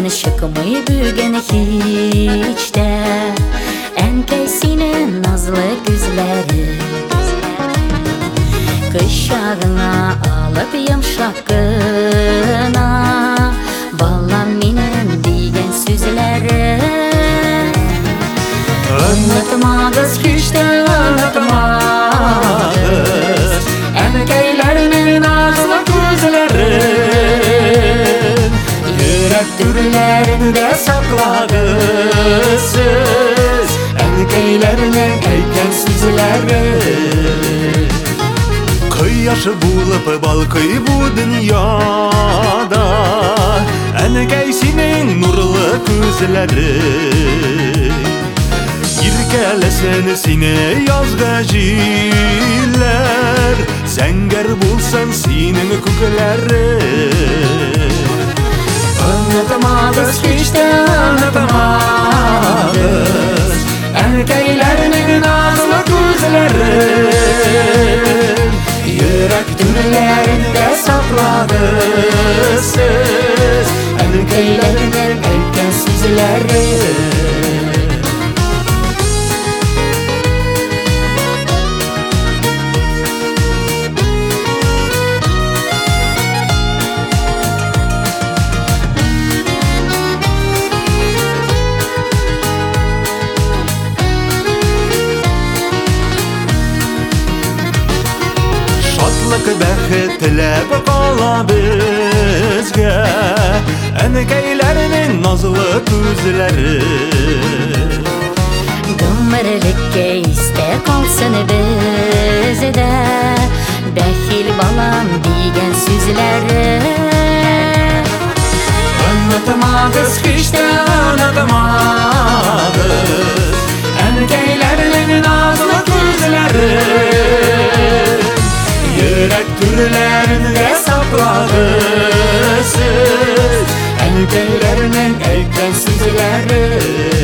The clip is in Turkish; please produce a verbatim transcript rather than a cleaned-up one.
çıkmay bugün hiç de. Enkesinin nazlı güzleri kışağına alıp yumşak kına ballam minin diyen sözleri anlatmağız hiç de anlatmağız enkeylerinin nazlı güzleri yürek türlerinde sakladınız siz enkeylerinin eyken sözleri Yaşı bulup balkıy bu dünyada Engeysinin nurlu gözleri Girkelesin seni yazgacılar Senger bulsan senin kükleri Anlatamadık hiç de anlatamadık Enkeylerinin nazlı gözleri yürek türlerinde sakladınız siz enkeylerinin eyken sözleri Bäxet tilep qala bizge Enkeylerinin nazlı gözleri Gümürlükке iste kalsın bizde Behil balam diyen sözleri Anlatamadık hiç de anlatamadık Enkeylerinin nazlı gözleri yürek türlerinde sakladınız siz enkeylerinin eyken sözleri